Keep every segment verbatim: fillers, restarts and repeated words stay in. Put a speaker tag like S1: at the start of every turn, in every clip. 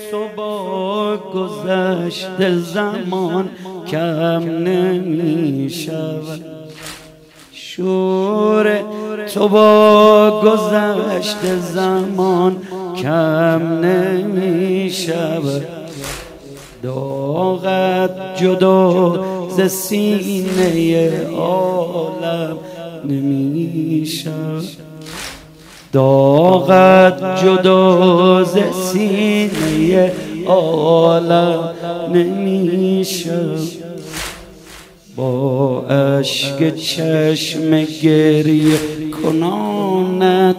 S1: تو با گذشت زمان کم نمی شود، شور تو با گذشت زمان کم نمی شود، داغت جدا ز سینه عالم نمی شود، داغت جدا ز سینه عالم نمی شود، با اشک چشم گریه کنانت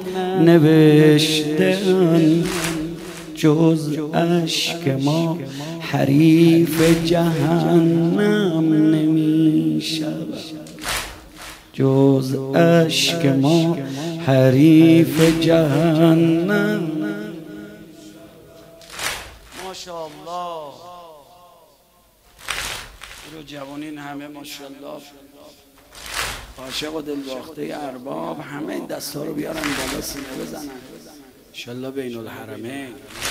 S1: نوشتن، جز اشک ما حریف جهنم نمی شود، جز اشک ما حریف جهنم. ماشاءالله رو جوانین همه ماشاءالله عاشق و دلباخته ارباب، همه این دستا رو بیارن بالا سینه بزنن انشالله بین الحرمین.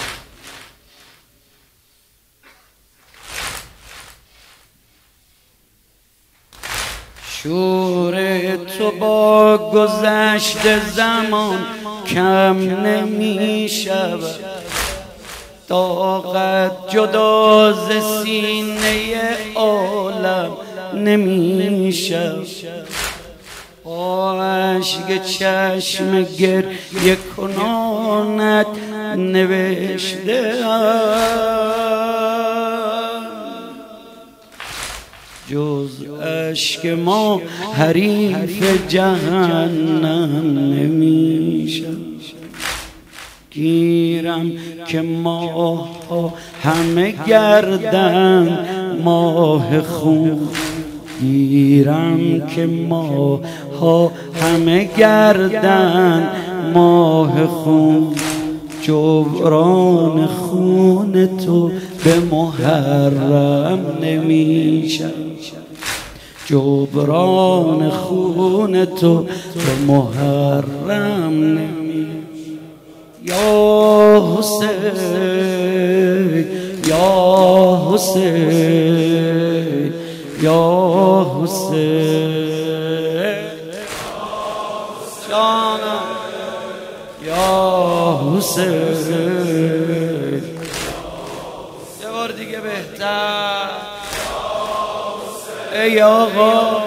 S1: شور تو با گذشت زمان کم نمی شود، داغت جدا ز سینه عالم نمی شود، با اشک چشم گریه کنانت نوشته جز اشک ما حریف جهنم نمی شود. گیرم که ماه ها همه گردن ماه خون، گیرم که ماه ها همه گردن ماه خون، جبران خون تو به محرم نمی شود، جبران خون تو به محرم نمی. یا حسین یا حسین یا حسین جانم یا حسین، یه بار دیگه بهتر ای آقا.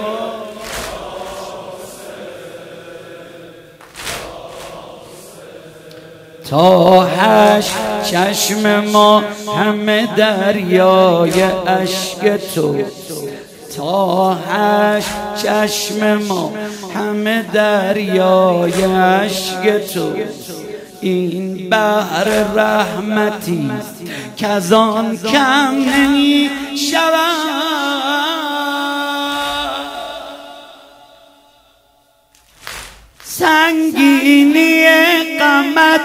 S1: تا هشت چشم ما همه دریای اشک تو، تا هشت چشم ما همه دریای اشک تو، این بحر رحمتی که از آن کم نمی شود، سنگینی غمت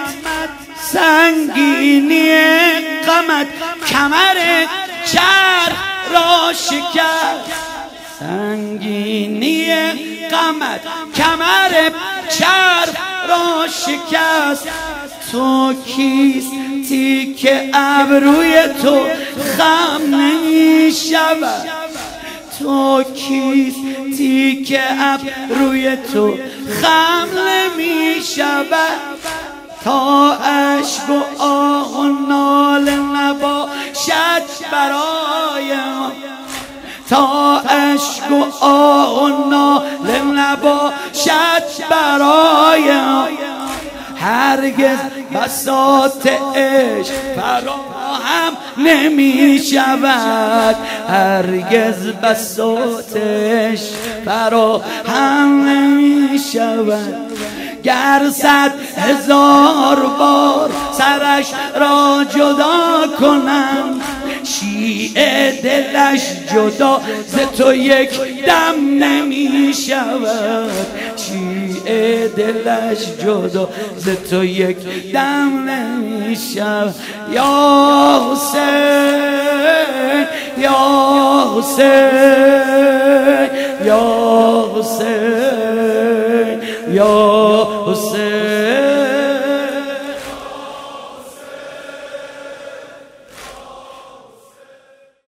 S1: سنگینی غمت کمر چرخ را شکست، سنگینی غمت کمر چرخ را شکست، تو کیستی که ابروی تو خم نمی شود، تو کیستی که ابروی تو خم نمی شود، تا اشک و آه و ناله نباشد برای ما، تا اشک و آه و ناله نباشد برای ما، هرگز بساط عشق فراهم نمی شود، هرگز بساط عشق فراهم نمی شود، گر صد هزار بار سرش را جدا کنم، شیعه دلش جدا ز تو یک دم نمی شود، شیعه دلش جدا ز تو یک دم نمی شود. یا حسین یا حسین یا حسین